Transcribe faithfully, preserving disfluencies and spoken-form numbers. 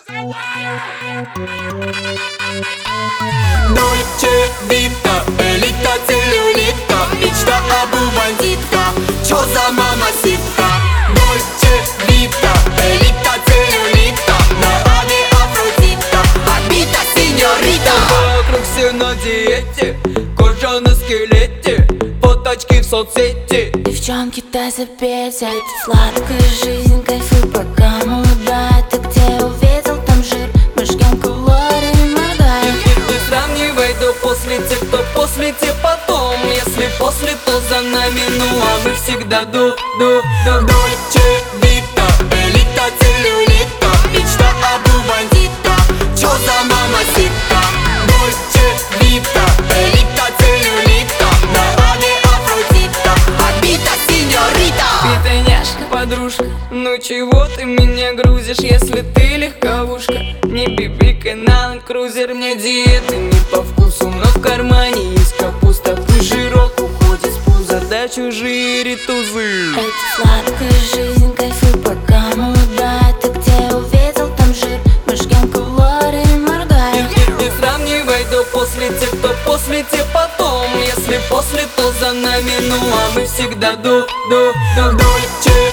Дольче Вита, элита, целлюлита, мечта обувандитка. Чё за мамасита? Дольче Вита, элита, целлюлита, на аве Афродита, обита сеньорита. Вокруг все на диете, кожа на скелете, фоточки в соцсети. Девчонки, дай запеть, а это сладкая жизнь. Кайфуй, пока молодая. Ты где увидел там жир? Мы жгем калории, моргая. Не сравнивай до после, те, кто после, те потом. Если после, то за нами, ну а мы всегда ду, ду, ду. Дольче Вита, элита, целлюлита, мечта обувандита. Чё за мамасита? Дольче Вита, элита, целлюлита, на аве Афродита, обита сеньорита. Питоняшка, подружка, ну чего ты меня грузишь, если ты легковушка? Не бибикай на крузер, мне диеты не по вкусу, но в кармане есть капуста. Пусть жирок уходит с пуза, да чужие ритузы. Это сладкая жизнь, кайфуй, пока молодая. Ты где увидел там жир? Мы жгем калории, моргая. Не, не сравнивай до после, те, кто после, те потом. Если после, то за нами, ну а мы всегда ду, ду, ду. Дольче